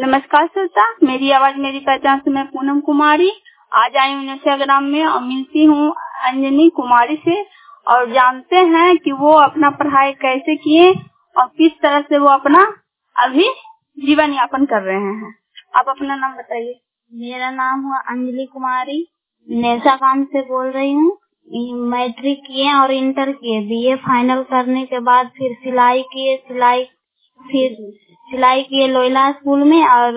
नमस्कार श्रोता, मेरी आवाज मेरी पहचान से मैं पूनम कुमारी आज आई हूँ इंस्टाग्राम में और मिलती हूँ अंजनी कुमारी से और जानते हैं कि वो अपना पढ़ाई कैसे किए और किस तरह से वो अपना अभी जीवन यापन कर रहे हैं। आप अपना नाम बताइए। मेरा नाम हुआ अंजलि कुमारी, नेशा काम से बोल रही हूँ। मैट्रिक किए और इंटर किए, बीए फाइनल करने के बाद फिर सिलाई किए लोयला स्कूल में और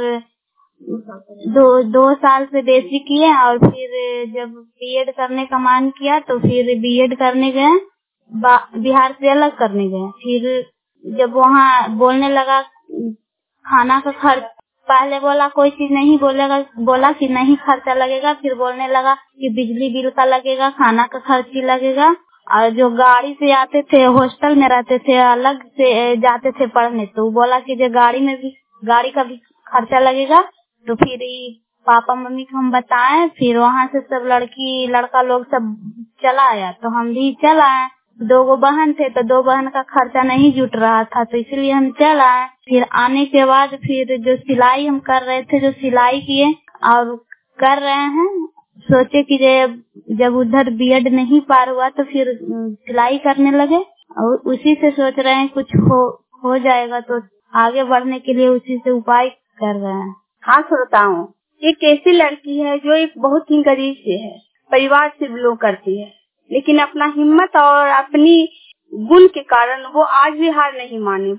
दो साल से बेसिक किए और फिर जब बीएड करने का मन किया तो फिर बीएड करने गए, बिहार से अलग करने गए। फिर जब वहाँ बोलने लगा खाना का खर्च, पहले बोला कोई चीज नहीं बोलेगा, बोला कि नहीं खर्चा लगेगा, फिर बोलने लगा कि बिजली बिल का लगेगा, खाना का खर्च ही लगेगा और जो गाड़ी से आते थे हॉस्टल में रहते थे अलग से जाते थे पढ़ने, तो बोला कि जो गाड़ी का भी खर्चा लगेगा। तो फिर पापा मम्मी को हम बताएं, फिर वहाँ से सब लड़का लोग सब चला आया, तो हम भी चल आए। 2 बहन थे तो 2 बहन का खर्चा नहीं जुट रहा था, तो इसलिए हम चल आए। फिर आने के बाद फिर जो सिलाई हम कर रहे थे, जो सिलाई किए और कर रहे हैं, सोचे कि जब उधर बीएड नहीं पार हुआ तो फिर सिलाई करने लगे और उसी से सोच रहे हैं कुछ हो जाएगा, तो आगे बढ़ने के लिए उसी से उपाय कर रहे हैं। हाँ श्रोताओं, एक ऐसी लड़की है जो एक बहुत ही गरीब से है, परिवार से बिलोंग करती है, लेकिन अपना हिम्मत और अपनी गुण के कारण वो आज भी हार नहीं मानी।